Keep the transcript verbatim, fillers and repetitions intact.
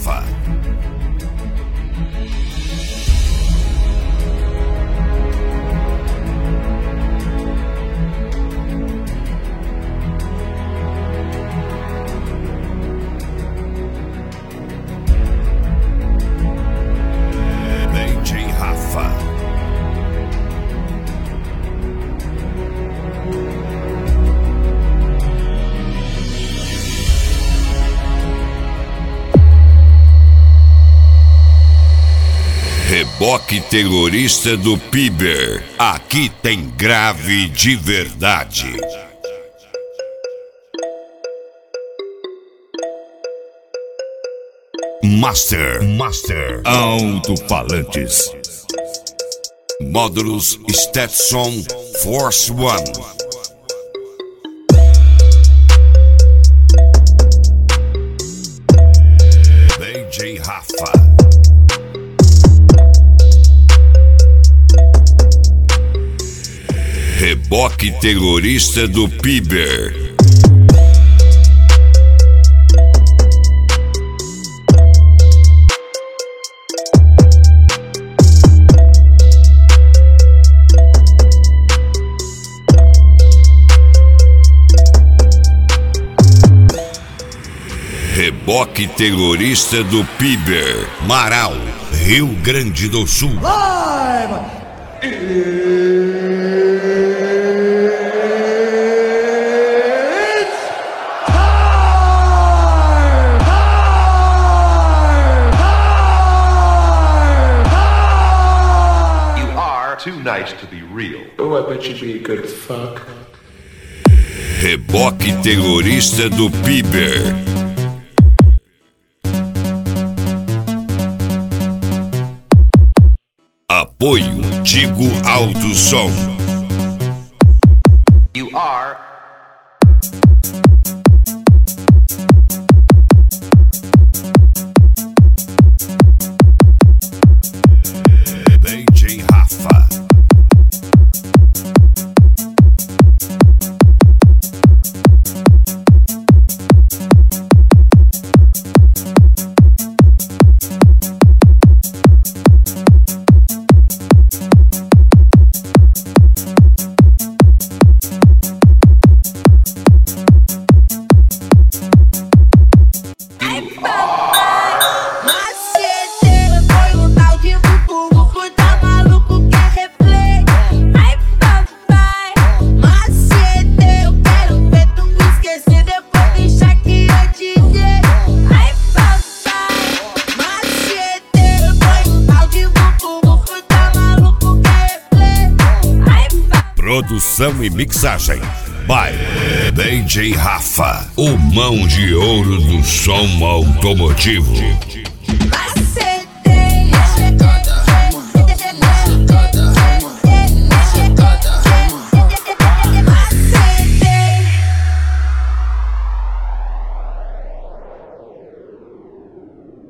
Rafa. D J Rafa. Reboque terrorista do Piber. Aqui tem grave de verdade. Master, Master, alto-falantes. Módulos Stetson Force One. D J Rafa. Reboque terrorista do Piber. Reboque terrorista do Piber. Marau, Rio Grande do Sul. Live! Too nice to be real. Oh, I bet you'd be a good fuck. Reboque terrorista do Piber. Apoio Tigo Alto Som. You are D J Rafa. Produção e mixagem by D J Rafa, o mão de ouro do som automotivo.